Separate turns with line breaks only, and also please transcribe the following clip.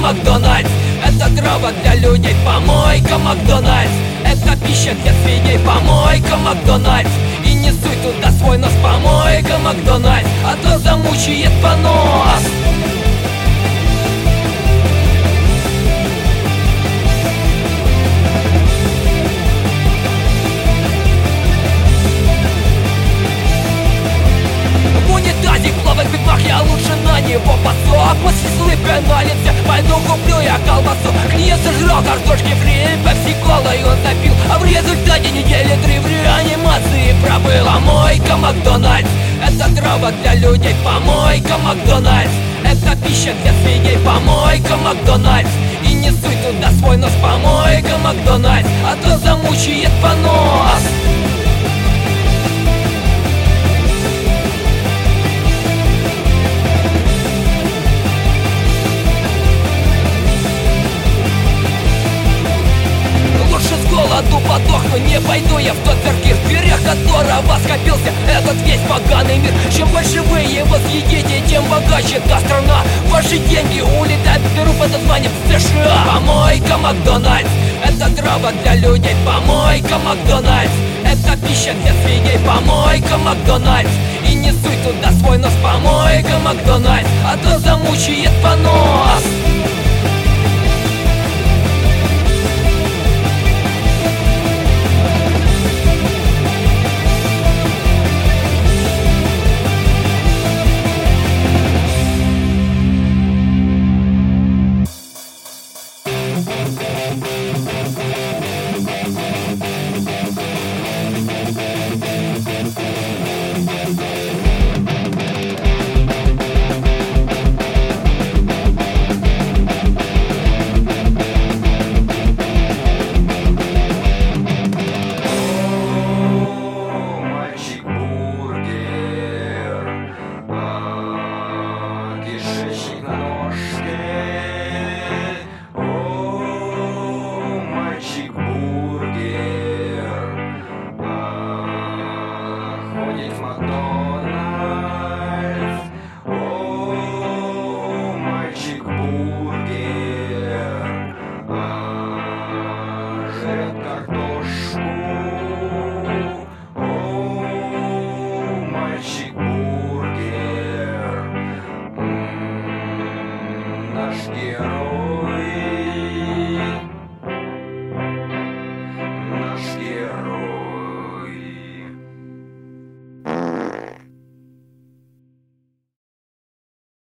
Макдональдс. Это дрова для людей, помойка Макдональдс. Это пища для свиней, помойка Макдональдс. И не суй туда свой нос, помойка Макдональдс, а то замучает понос. В бигмак я лучше на него посу. А после слыпя на лице пойду куплю я колбасу. Клиент сожрал картошки фри, пепси-колой он запил, а в результате недели 3 в реанимации пробыл. Помойка Макдональдс. Это дрова для людей, помойка Макдональдс. Это пища для свиней, помойка Макдональдс. И не суй туда свой нос, помойка Макдональдс, а то замучает понос. Голоду подохну, не пойду я в тот циркир, в дверях которого скопился этот весь поганый мир. Чем больше вы его съедите, тем богаче та страна. Ваши деньги улетают в дыру под названием США. Помойка Макдональдс. Это дрова для людей, помойка Макдональдс. Это пища для свиней, помойка Макдональдс. И не суй туда свой нос, помойка Макдональдс, а то замучает понос.
Наш герой.